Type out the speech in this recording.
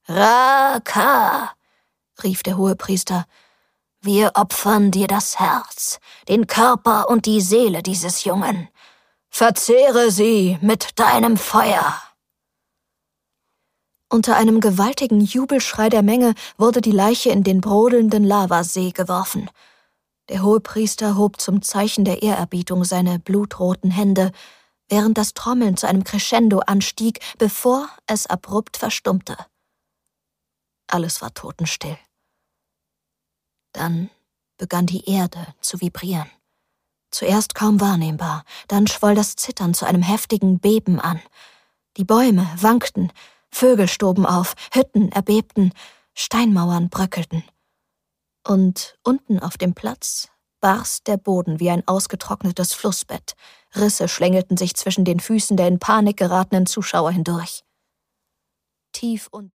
»Raka«, rief der Hohepriester, »wir opfern dir das Herz, den Körper und die Seele dieses Jungen. Verzehre sie mit deinem Feuer!« Unter einem gewaltigen Jubelschrei der Menge wurde die Leiche in den brodelnden Lavasee geworfen. Der Hohepriester hob zum Zeichen der Ehrerbietung seine blutroten Hände, während das Trommeln zu einem Crescendo anstieg, bevor es abrupt verstummte. Alles war totenstill. Dann begann die Erde zu vibrieren. Zuerst kaum wahrnehmbar, dann schwoll das Zittern zu einem heftigen Beben an. Die Bäume wankten, Vögel stoben auf, Hütten erbebten, Steinmauern bröckelten. Und unten auf dem Platz barst der Boden wie ein ausgetrocknetes Flussbett. Risse schlängelten sich zwischen den Füßen der in Panik geratenen Zuschauer hindurch. Tief unten